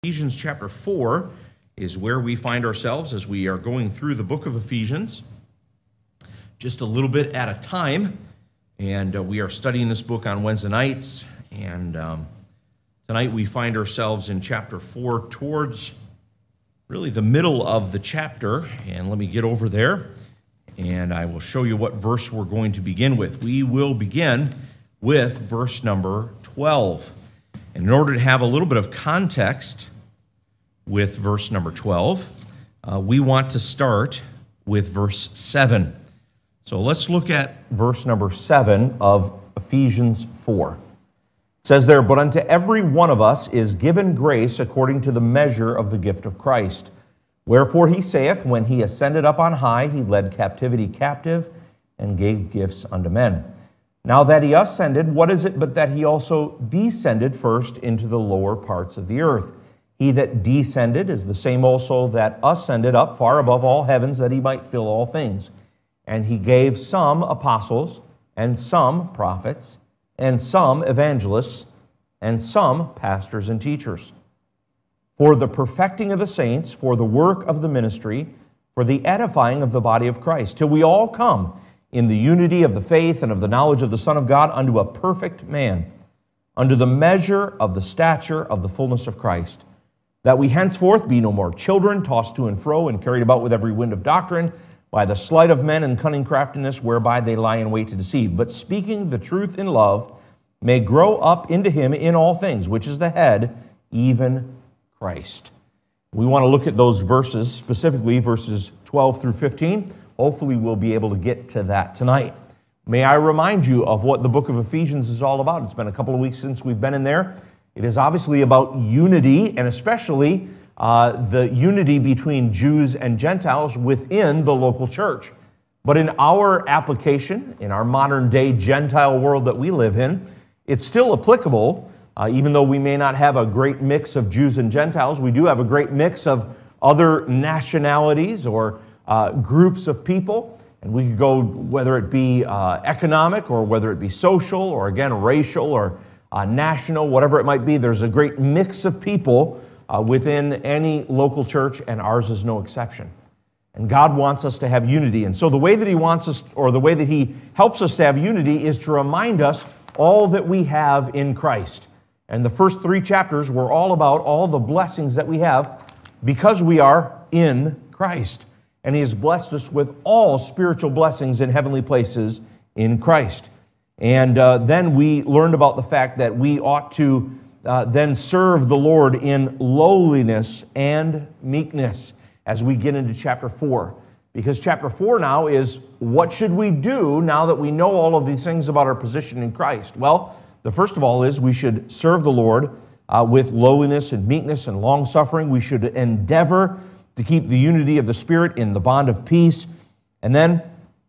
Ephesians chapter 4 is where we find ourselves as we are going through the book of Ephesians, just a little bit at a time. And we are studying this book on Wednesday nights. And tonight we find ourselves in chapter 4 towards really the middle of the chapter. And let me get over there, and I will show you what verse we're going to begin with. We will begin with verse number 12. And in order to have a little bit of context with verse number 12, we want to start with verse 7. So let's look at verse number 7 of Ephesians 4. It says there, "But unto every one of us is given grace according to the measure of the gift of Christ. Wherefore he saith, when he ascended up on high, he led captivity captive and gave gifts unto men. Now that he ascended, what is it but that he also descended first into the lower parts of the earth? He that descended is the same also that ascended up far above all heavens, that he might fill all things. And he gave some apostles, and some prophets, and some evangelists, and some pastors and teachers, for the perfecting of the saints, for the work of the ministry, for the edifying of the body of Christ, till we all come in the unity of the faith and of the knowledge of the Son of God, unto a perfect man, unto the measure of the stature of the fullness of Christ, that we henceforth be no more children, tossed to and fro, and carried about with every wind of doctrine, by the sleight of men and cunning craftiness, whereby they lie in wait to deceive. But speaking the truth in love, may grow up into him in all things, which is the head, even Christ." We want to look at those verses, specifically verses 12 through 15. Hopefully we'll be able to get to that tonight. May I remind you of what the book of Ephesians is all about. It's been a couple of weeks since we've been in there. It is obviously about unity, and especially the unity between Jews and Gentiles within the local church. But in our application, in our modern day Gentile world that we live in, it's still applicable, even though we may not have a great mix of Jews and Gentiles. We do have a great mix of other nationalities or groups of people. And we could go, whether it be economic or whether it be social or, again, racial or national, whatever it might be. There's a great mix of people within any local church, and ours is no exception. And God wants us to have unity. And so the way that He wants us, or the way that He helps us to have unity, is to remind us all that we have in Christ. And the first 3 chapters were all about all the blessings that we have because we are in Christ. And He has blessed us with all spiritual blessings in heavenly places in Christ. And then we learned about the fact that we ought to then serve the Lord in lowliness and meekness as we get into chapter 4. Because chapter 4 now is, what should we do now that we know all of these things about our position in Christ? Well, the first of all is we should serve the Lord with lowliness and meekness and long-suffering. We should endeavor to keep the unity of the Spirit in the bond of peace. And then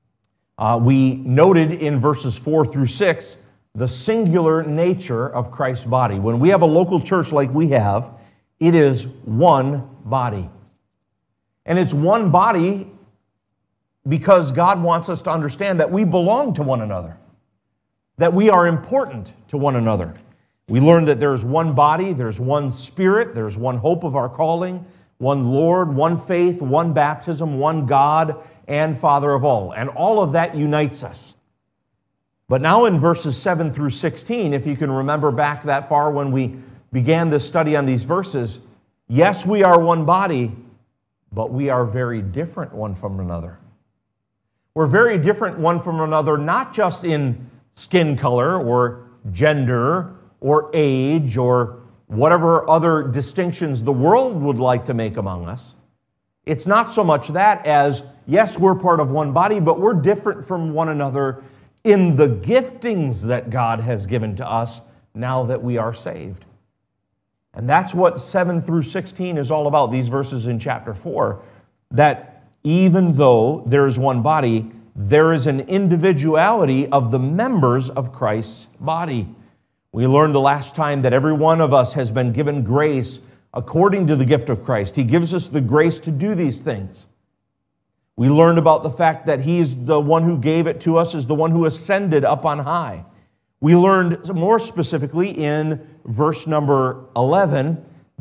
we noted in verses 4 through 6 the singular nature of Christ's body. When we have a local church like we have, it is one body. And it's one body because God wants us to understand that we belong to one another, that we are important to one another. We learned that there's one body, there's one Spirit, there's one hope of our calling, one Lord, one faith, one baptism, one God and Father of all. And all of that unites us. But now in verses 7 through 16, if you can remember back that far when we began this study on these verses, yes, we are one body, but we are very different one from another. We're very different one from another, not just in skin color or gender or age or whatever other distinctions the world would like to make among us. It's not so much that as, yes, we're part of one body, but we're different from one another in the giftings that God has given to us now that we are saved. And that's what 7 through 16 is all about, these verses in chapter 4, that even though there is one body, there is an individuality of the members of Christ's body. We learned the last time that every one of us has been given grace according to the gift of Christ. He gives us the grace to do these things. We learned about the fact that He's the one who gave it to us, is the one who ascended up on high. We learned more specifically in verse number 11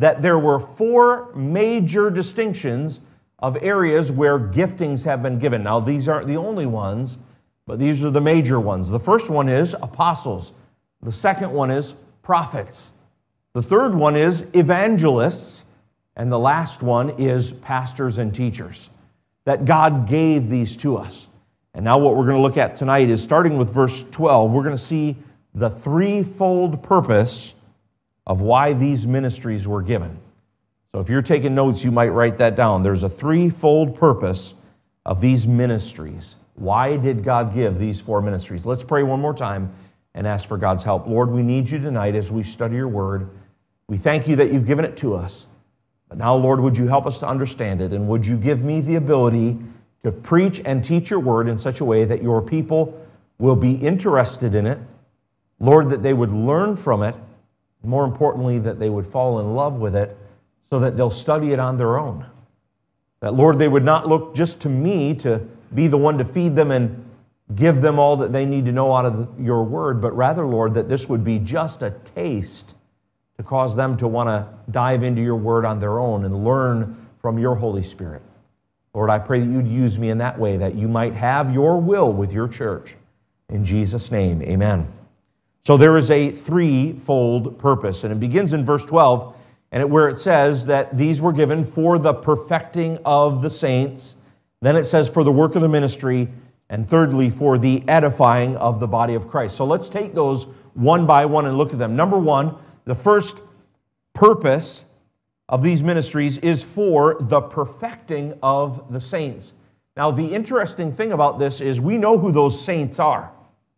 that there were 4 major distinctions of areas where giftings have been given. Now, these aren't the only ones, but these are the major ones. The first one is apostles. The second one is prophets. The third one is evangelists. And the last one is pastors and teachers. That God gave these to us. And now what we're going to look at tonight is, starting with verse 12, we're going to see the threefold purpose of why these ministries were given. So if you're taking notes, you might write that down. There's a threefold purpose of these ministries. Why did God give these 4 ministries? Let's pray one more time and ask for God's help. Lord, we need you tonight as we study your word. We thank you that you've given it to us. But now, Lord, would you help us to understand it, and would you give me the ability to preach and teach your word in such a way that your people will be interested in it, Lord, that they would learn from it, more importantly, that they would fall in love with it so that they'll study it on their own. That, Lord, they would not look just to me to be the one to feed them and give them all that they need to know out of your word, but rather, Lord, that this would be just a taste to cause them to want to dive into your word on their own and learn from your Holy Spirit. Lord, I pray that you'd use me in that way, that you might have your will with your church. In Jesus' name, amen. So there is a threefold purpose, and it begins in verse 12, where it says that these were given for the perfecting of the saints. Then it says for the work of the ministry, and thirdly, for the edifying of the body of Christ. So let's take those one by one and look at them. Number one, the first purpose of these ministries is for the perfecting of the saints. Now, the interesting thing about this is we know who those saints are.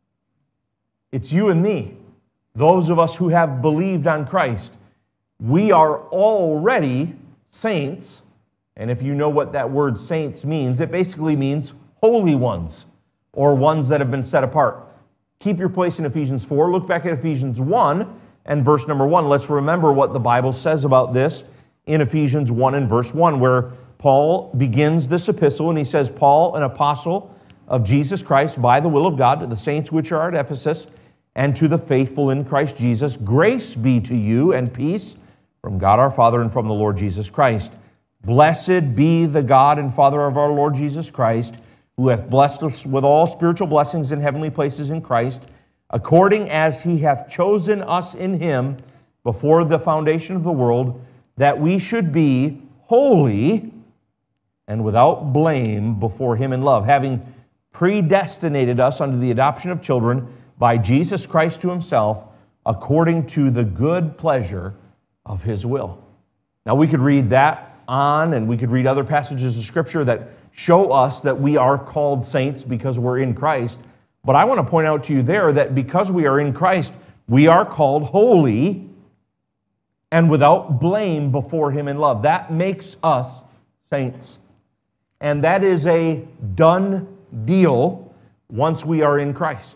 It's you and me, those of us who have believed on Christ. We are already saints, and if you know what that word saints means, it basically means holy ones, or ones that have been set apart. Keep your place in Ephesians 4. Look back at Ephesians 1 and verse number 1. Let's remember what the Bible says about this in Ephesians 1 and verse 1, where Paul begins this epistle, and he says, Paul, an apostle of Jesus Christ, by the will of God, to the saints which are at Ephesus, and to the faithful in Christ Jesus, grace be to you and peace from God our Father and from the Lord Jesus Christ. Blessed be the God and Father of our Lord Jesus Christ, who hath blessed us with all spiritual blessings in heavenly places in Christ, according as he hath chosen us in him before the foundation of the world, that we should be holy and without blame before him in love, having predestinated us unto the adoption of children by Jesus Christ to himself, according to the good pleasure of his will. Now, we could read that on, and we could read other passages of Scripture that show us that we are called saints because we're in Christ. But I want to point out to you there that because we are in Christ, we are called holy and without blame before him in love. That makes us saints. And that is a done deal once we are in Christ.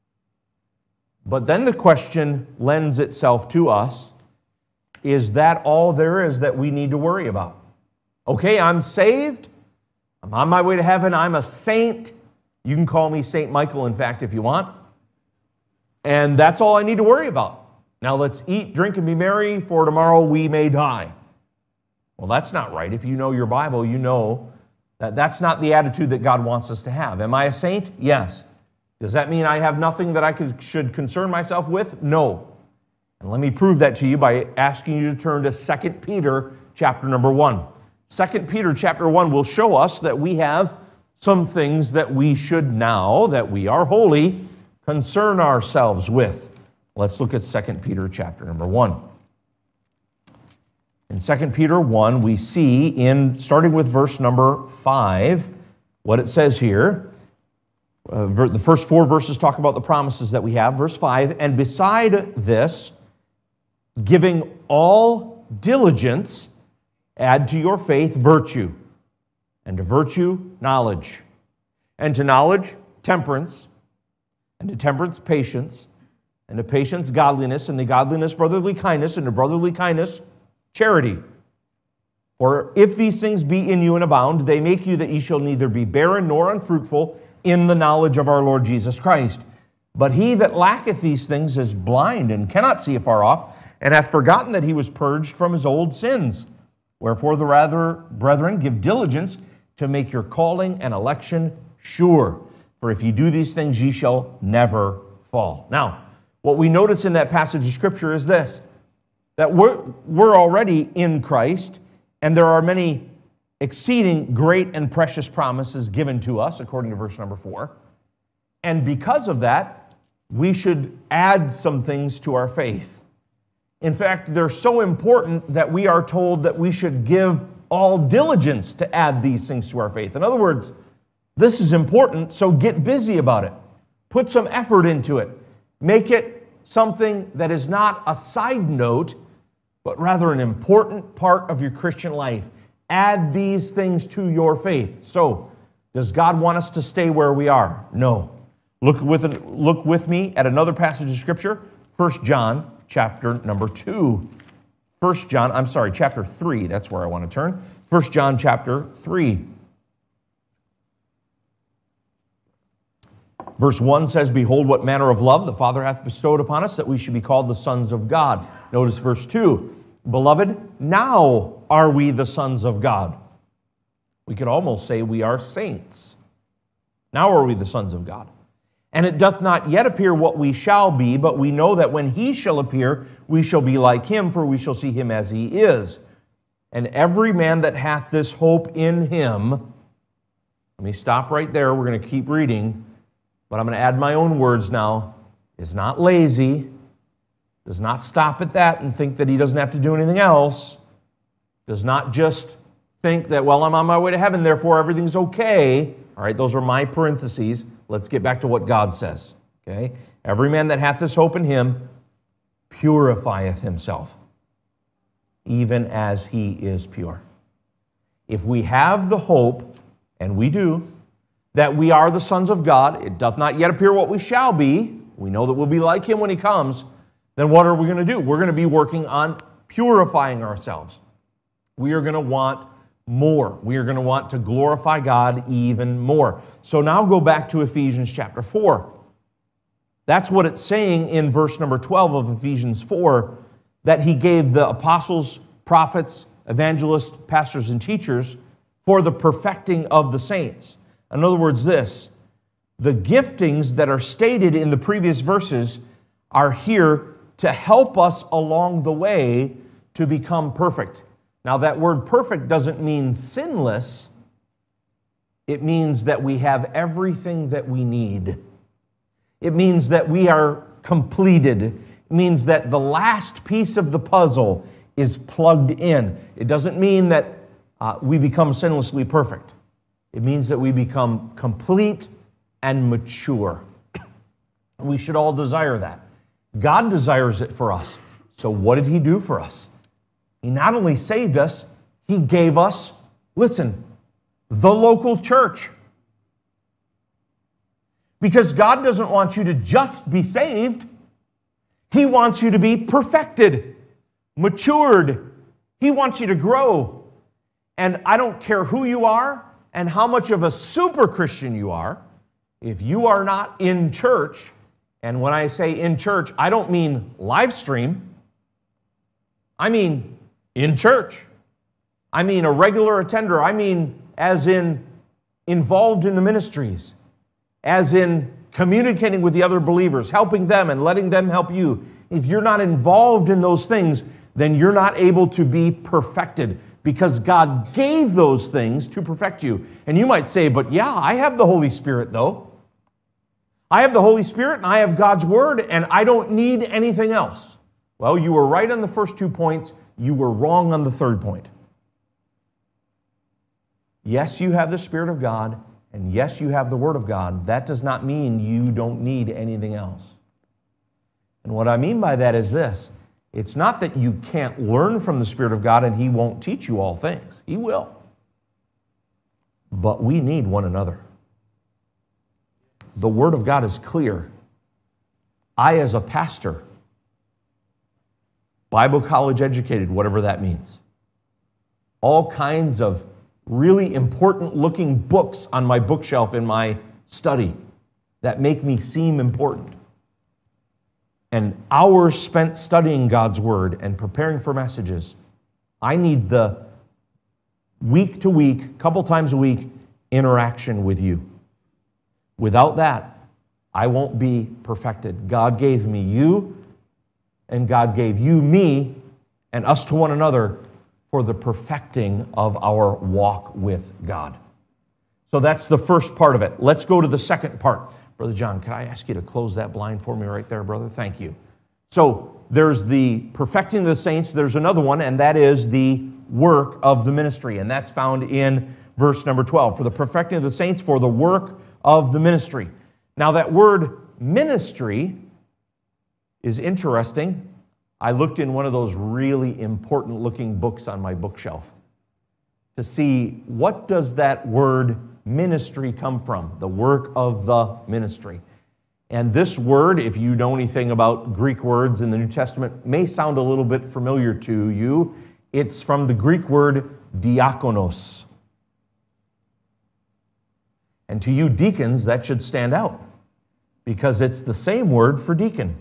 But then the question lends itself to us, is that all there is that we need to worry about? Okay, I'm saved. I'm on my way to heaven. I'm a saint. You can call me Saint Michael, in fact, if you want. And that's all I need to worry about. Now let's eat, drink, and be merry, for tomorrow we may die. Well, that's not right. If you know your Bible, you know that that's not the attitude that God wants us to have. Am I a saint? Yes. Does that mean I have nothing that I should concern myself with? No. And let me prove that to you by asking you to turn to 2 Peter chapter number 1. 2 Peter chapter 1 will show us that we have some things that we should, now that we are holy, concern ourselves with. Let's look at 2 Peter chapter number 1. In 2 Peter 1, we see, starting with verse number 5, what it says here. The first 4 verses talk about the promises that we have. Verse 5, and beside this, giving all diligence, add to your faith virtue, and to virtue knowledge, and to knowledge temperance, and to temperance patience, and to patience godliness, and to godliness brotherly kindness, and to brotherly kindness charity. For if these things be in you and abound, they make you that ye shall neither be barren nor unfruitful in the knowledge of our Lord Jesus Christ. But he that lacketh these things is blind and cannot see afar off, and hath forgotten that he was purged from his old sins. Wherefore the rather, brethren, give diligence to make your calling and election sure. For if ye do these things, ye shall never fall. Now, what we notice in that passage of Scripture is this, that we're already in Christ, and there are many exceeding great and precious promises given to us, according to verse number 4. And because of that, we should add some things to our faith. In fact, they're so important that we are told that we should give all diligence to add these things to our faith. In other words, this is important, so get busy about it. Put some effort into it. Make it something that is not a side note, but rather an important part of your Christian life. Add these things to your faith. So, does God want us to stay where we are? No. Look with me at another passage of Scripture, 1 John chapter number 2. Chapter 3, that's where I want to turn. 1 John chapter 3. Verse 1 says, Behold, what manner of love the Father hath bestowed upon us, that we should be called the sons of God. Notice verse 2. Beloved, now are we the sons of God. We could almost say we are saints. Now are we the sons of God. And it doth not yet appear what we shall be, but we know that when he shall appear, we shall be like him, for we shall see him as he is. And every man that hath this hope in him, let me stop right there, we're going to keep reading, but I'm going to add my own words now, is not lazy, does not stop at that and think that he doesn't have to do anything else, does not just think that, well, I'm on my way to heaven, therefore everything's okay. All right, those are my parentheses. Let's get back to what God says. Okay? Every man that hath this hope in him purifieth himself, even as he is pure. If we have the hope, and we do, that we are the sons of God, it doth not yet appear what we shall be, we know that we'll be like him when he comes, then what are we going to do? We're going to be working on purifying ourselves. We are going to want more. We are going to want to glorify God even more. So now go back to Ephesians chapter 4. That's what it's saying in verse number 12 of Ephesians 4, that he gave the apostles, prophets, evangelists, pastors, and teachers for the perfecting of the saints. In other words, the giftings that are stated in the previous verses are here to help us along the way to become perfect. Now, that word perfect doesn't mean sinless. It means that we have everything that we need. It means that we are completed. It means that the last piece of the puzzle is plugged in. It doesn't mean that we become sinlessly perfect. It means that we become complete and mature. We should all desire that. God desires it for us. So what did he do for us? He not only saved us, he gave us, listen, the local church. Because God doesn't want you to just be saved. He wants you to be perfected, matured. He wants you to grow. And I don't care who you are and how much of a super Christian you are, if you are not in church, and when I say in church, I don't mean live stream. I mean in church. I mean a regular attender. I mean as in involved in the ministries, as in communicating with the other believers, helping them and letting them help you. If you're not involved in those things, then you're not able to be perfected, because God gave those things to perfect you. And you might say, but yeah, I have the Holy Spirit though. I have the Holy Spirit and I have God's Word and I don't need anything else. Well, you were right on the first 2 points. You were wrong on the third point. Yes, you have the Spirit of God, and yes, you have the Word of God. That does not mean you don't need anything else. And what I mean by that is this. It's not that you can't learn from the Spirit of God and He won't teach you all things. He will. But we need one another. The Word of God is clear. I, as a pastor, Bible college educated, whatever that means, all kinds of really important looking books on my bookshelf in my study that make me seem important. and hours spent studying God's Word and preparing for messages. I need the week to week, couple times a week, interaction with you. Without that, I won't be perfected. God gave me you, and God gave you me, and us to one another for the perfecting of our walk with God. So that's the first part of it. Let's go to the second part. Brother John, can I ask you to close that blind for me right there, brother? Thank you. So there's the perfecting of the saints. There's another one, and that is the work of the ministry. And that's found in verse number 12. For the perfecting of the saints, for the work of the ministry. Now that word ministry is interesting. I looked in one of those really important looking books on my bookshelf to see what does that word ministry come from, the work of the ministry. And this word, if you know anything about Greek words in the New Testament, may sound a little bit familiar to you. It's from the Greek word diakonos. And to you deacons, that should stand out because it's the same word for deacon.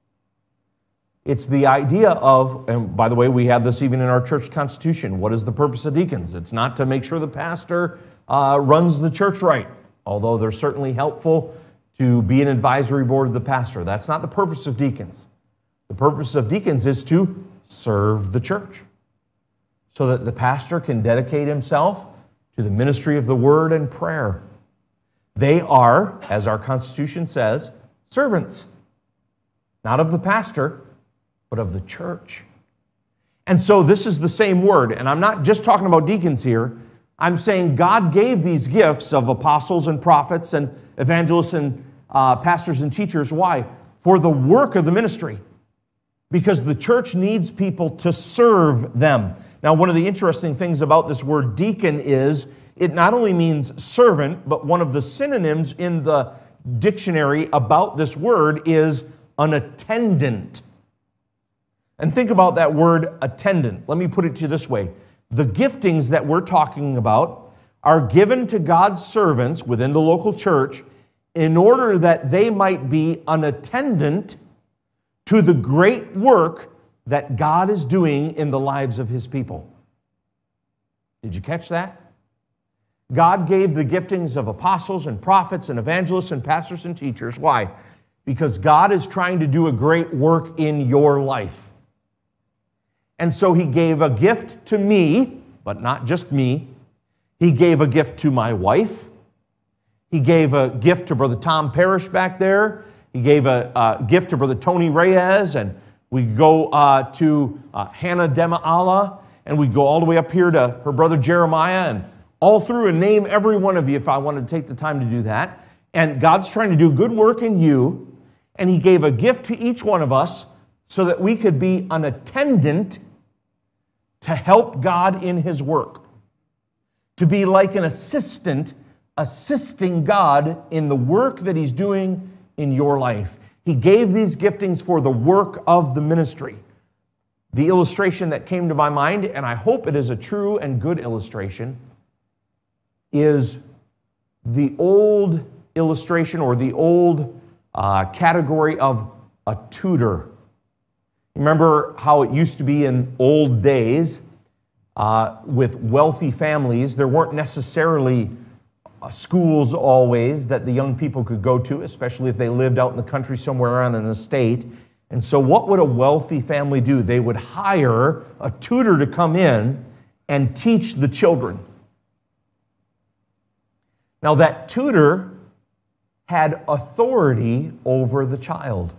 It's the idea of, and by the way, we have this even in our church constitution. What is the purpose of deacons? It's not to make sure the pastor runs the church right, although they're certainly helpful to be an advisory board of the pastor. That's not the purpose of deacons. The purpose of deacons is to serve the church so that the pastor can dedicate himself to the ministry of the word and prayer. They are, as our Constitution says, servants, not of the pastor, but of the church. And so this is the same word, and I'm not just talking about deacons here. I'm saying God gave these gifts of apostles and prophets and evangelists and pastors and teachers. Why? For the work of the ministry. Because the church needs people to serve them. Now, one of the interesting things about this word deacon is it not only means servant, but one of the synonyms in the dictionary about this word is an attendant. And think about that word attendant. Let me put it to you this way. The giftings that we're talking about are given to God's servants within the local church in order that they might be an attendant to the great work that God is doing in the lives of His people. Did you catch that? God gave the giftings of apostles and prophets and evangelists and pastors and teachers. Why? Because God is trying to do a great work in your life. And so He gave a gift to me, but not just me. He gave a gift to my wife. He gave a gift to Brother Tom Parrish back there. He gave a gift to Brother Tony Reyes. And we go to Hannah Dema'ala. And we go all the way up here to her brother Jeremiah. And all through and name every one of you if I wanted to take the time to do that. And God's trying to do good work in you. And He gave a gift to each one of us so that we could be an attendant to help God in His work. To be like an assistant, assisting God in the work that He's doing in your life. He gave these giftings for the work of the ministry. The illustration that came to my mind, and I hope it is a true and good illustration, is the old illustration or the old category of a tutor. Remember how it used to be in old days with wealthy families. There weren't necessarily schools always that the young people could go to, especially if they lived out in the country somewhere on an estate. And so what would a wealthy family do? They would hire a tutor to come in and teach the children. Now that tutor had authority over the child.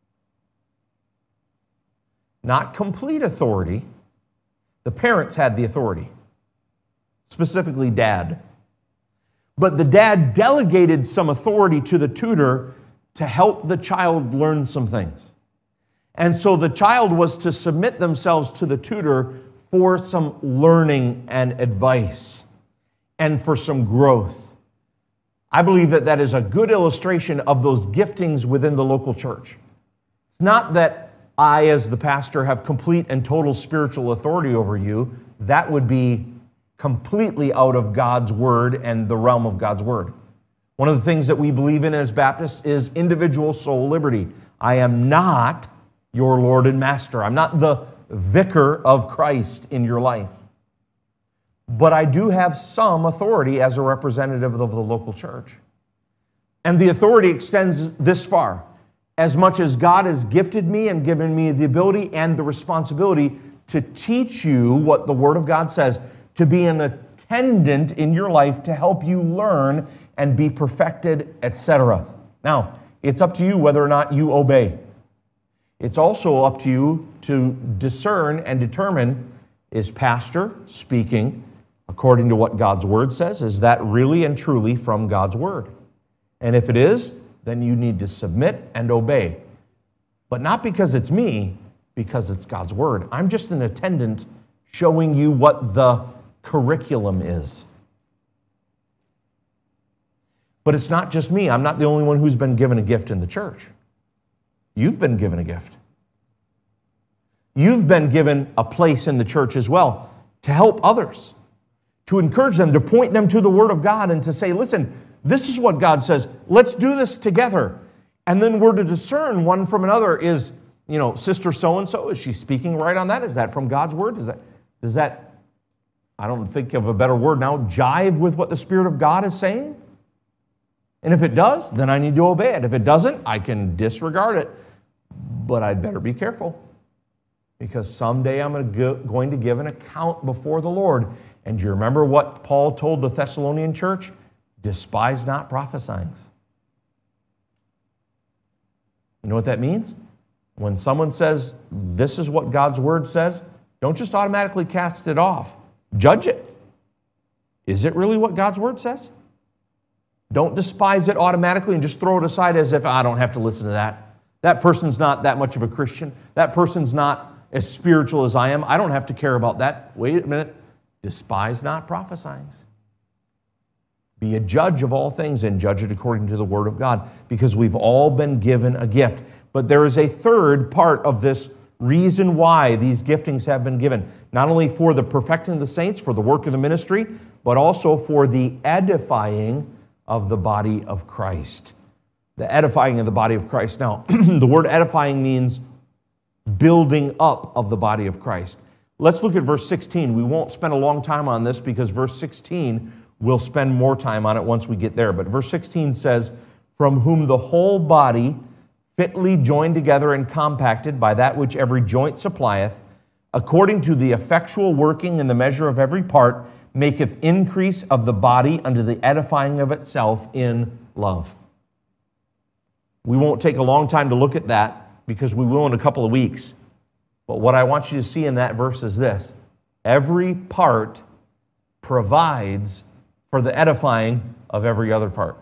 Not complete authority. The parents had the authority, specifically dad. But the dad delegated some authority to the tutor to help the child learn some things. And so the child was to submit themselves to the tutor for some learning and advice and for some growth. I believe that that is a good illustration of those giftings within the local church. It's not that I, as the pastor, have complete and total spiritual authority over you. That would be completely out of God's word and the realm of God's word. One of the things that we believe in as Baptists is individual soul liberty. I am not your Lord and Master. I'm not the vicar of Christ in your life. But I do have some authority as a representative of the local church. And the authority extends this far. As much as God has gifted me and given me the ability and the responsibility to teach you what the Word of God says, to be an attendant in your life to help you learn and be perfected, etc. Now, it's up to you whether or not you obey. It's also up to you to discern and determine, is pastor speaking according to what God's Word says? Is that really and truly from God's Word? And if it is, then you need to submit and obey. But not because it's me, because it's God's Word. I'm just an attendant showing you what the curriculum is. But it's not just me. I'm not the only one who's been given a gift in the church. You've been given a gift. You've been given a place in the church as well to help others, to encourage them, to point them to the Word of God and to say, listen, this is what God says. Let's do this together. And then we're to discern one from another. Is, sister so-and-so, is she speaking right on that? Is that from God's Word? Does that, I don't think of a better word now, jive with what the Spirit of God is saying? And if it does, then I need to obey it. If it doesn't, I can disregard it. But I'd better be careful, because someday I'm going to give an account before the Lord. And do you remember what Paul told the Thessalonian church? Despise not prophesying. You know what that means? When someone says, this is what God's Word says, don't just automatically cast it off. Judge it. Is it really what God's Word says? Don't despise it automatically and just throw it aside as if, I don't have to listen to that. That person's not that much of a Christian. That person's not as spiritual as I am. I don't have to care about that. Wait a minute. Despise not prophesying. Be a judge of all things and judge it according to the Word of God, because we've all been given a gift. But there is a third part of this reason why these giftings have been given, not only for the perfecting of the saints, for the work of the ministry, but also for the edifying of the body of Christ. The edifying of the body of Christ. Now, the word edifying means building up of the body of Christ. Let's look at verse 16. We won't spend a long time on this because verse 16, we'll spend more time on it once we get there. But verse 16 says, from whom the whole body, fitly joined together and compacted by that which every joint supplieth, according to the effectual working in the measure of every part, maketh increase of the body unto the edifying of itself in love. We won't take a long time to look at that, because we will in a couple of weeks. But what I want you to see in that verse is this. Every part provides for the edifying of every other part.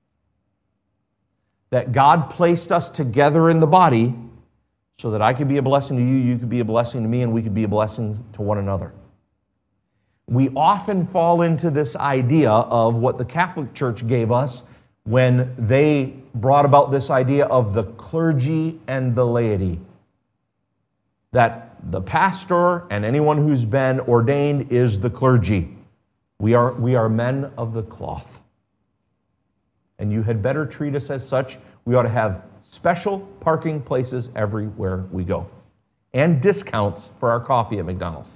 That God placed us together in the body so that I could be a blessing to you, you could be a blessing to me, and we could be a blessing to one another. We often fall into this idea of what the Catholic Church gave us when they brought about this idea of the clergy and the laity. That the pastor and anyone who's been ordained is the clergy. We are men of the cloth. And you had better treat us as such. We ought to have special parking places everywhere we go. And discounts for our coffee at McDonald's.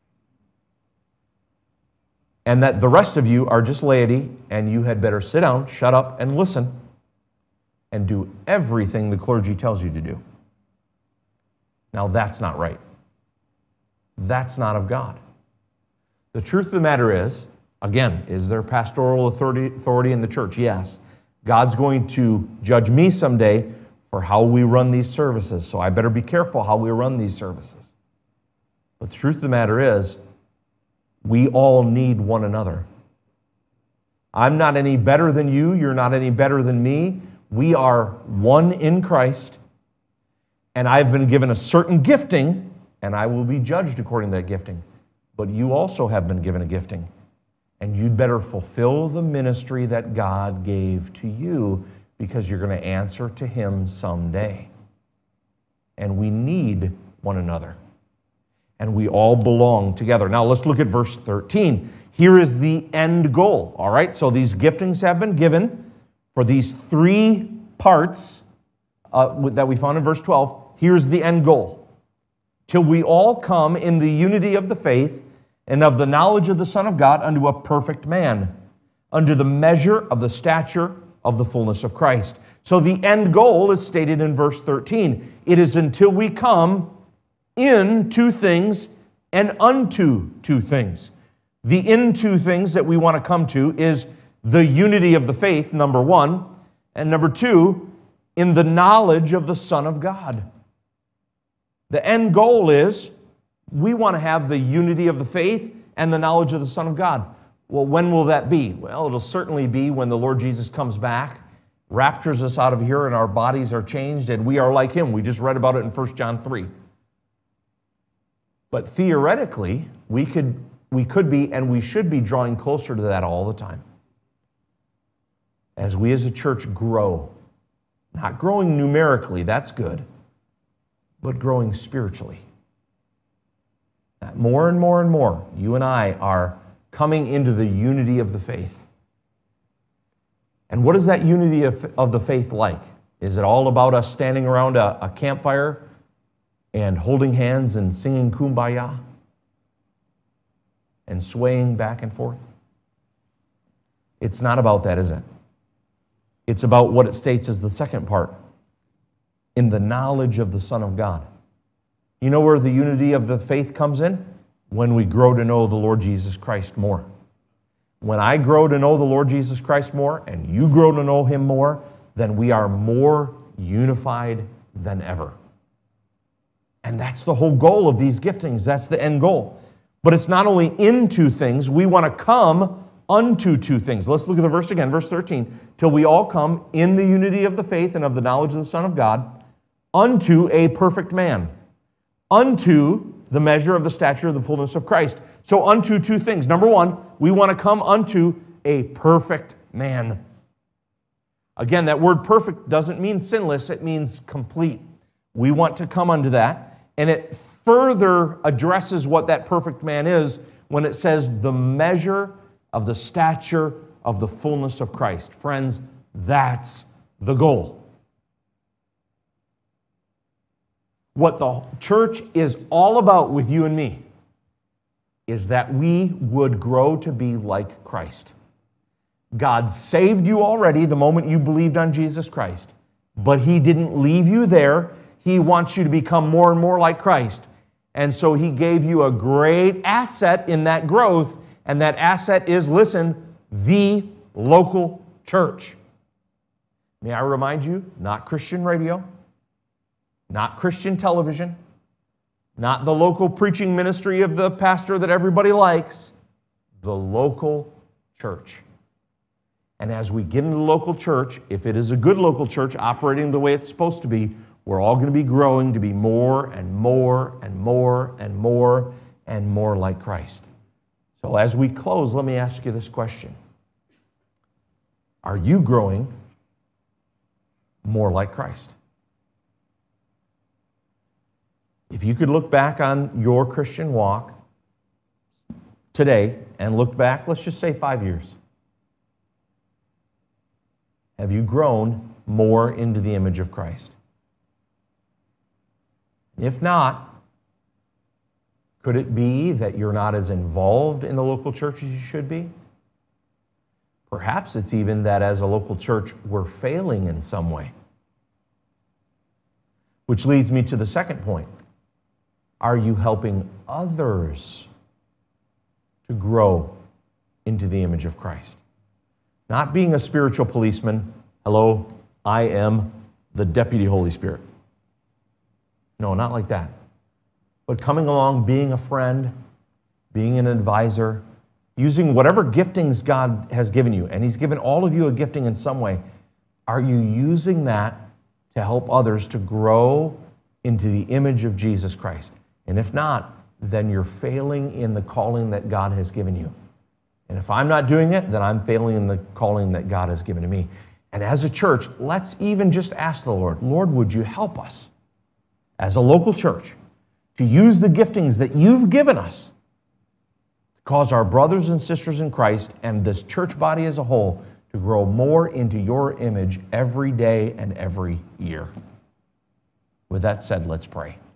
And that the rest of you are just laity, and you had better sit down, shut up, and listen, and do everything the clergy tells you to do. Now, that's not right. That's not of God. The truth of the matter is, again, is there pastoral authority in the church? Yes. God's going to judge me someday for how we run these services, so I better be careful how we run these services. But the truth of the matter is, we all need one another. I'm not any better than you. You're not any better than me. We are one in Christ, and I've been given a certain gifting, and I will be judged according to that gifting. But you also have been given a gifting, and you'd better fulfill the ministry that God gave to you, because you're going to answer to Him someday. And we need one another. And we all belong together. Now let's look at verse 13. Here is the end goal, all right? So these giftings have been given For these three parts that we found in verse 12, here's the end goal. Till we all come in the unity of the faith and of the knowledge of the Son of God unto a perfect man, unto the measure of the stature of the fullness of Christ. So the end goal is stated in verse 13. It is until we come in two things and unto two things. The into things that we want to come to is the unity of the faith, number one, and number two, in the knowledge of the Son of God. The end goal is we want to have the unity of the faith and the knowledge of the Son of God. Well, when will that be? Well, it'll certainly be when the Lord Jesus comes back, raptures us out of here, and our bodies are changed, and we are like Him. We just read about it in 1 John 3. But theoretically, we could be and we should be drawing closer to that all the time. As we as a church grow, not growing numerically, that's good, but growing spiritually. That more and more and more, you and I are coming into the unity of the faith. And what is that unity of the faith like? Is it all about us standing around a campfire and holding hands and singing Kumbaya and swaying back and forth? It's not about that, is it? It's about what it states as the second part, in the knowledge of the Son of God. You know where the unity of the faith comes in? When we grow to know the Lord Jesus Christ more. When I grow to know the Lord Jesus Christ more, and you grow to know Him more, then we are more unified than ever. And that's the whole goal of these giftings. That's the end goal. But it's not only into things, we want to come unto two things. Let's look at the verse again, verse 13. Till we all come in the unity of the faith and of the knowledge of the Son of God, unto a perfect man, unto the measure of the stature of the fullness of Christ. So unto two things. Number one, we want to come unto a perfect man. Again, that word perfect doesn't mean sinless, it means complete. We want to come unto that, and it further addresses what that perfect man is when it says the measure of the stature of the fullness of Christ. Friends, that's the goal. What the church is all about with you and me is that we would grow to be like Christ. God saved you already the moment you believed on Jesus Christ, but He didn't leave you there. He wants you to become more and more like Christ. And so He gave you a great asset in that growth, and that asset is, listen, the local church. May I remind you, not Christian radio, not Christian television, not the local preaching ministry of the pastor that everybody likes, the local church. And as we get into the local church, if it is a good local church operating the way it's supposed to be, we're all going to be growing to be more and more and more and more and more like Christ. So as we close, let me ask you this question. Are you growing more like Christ? If you could look back on your Christian walk today and look back, let's just say 5 years. Have you grown more into the image of Christ? If not, could it be that you're not as involved in the local church as you should be? Perhaps it's even that as a local church, we're failing in some way. Which leads me to the second point. Are you helping others to grow into the image of Christ? Not being a spiritual policeman. Hello, I am the Deputy Holy Spirit. No, not like that. But coming along, being a friend, being an advisor, using whatever giftings God has given you, and He's given all of you a gifting in some way, are you using that to help others to grow into the image of Jesus Christ? And if not, then you're failing in the calling that God has given you. And if I'm not doing it, then I'm failing in the calling that God has given to me. And as a church, let's even just ask the Lord, Lord, would you help us as a local church to use the giftings that you've given us to cause our brothers and sisters in Christ and this church body as a whole to to grow more into your image every day and every year. With that said, let's pray.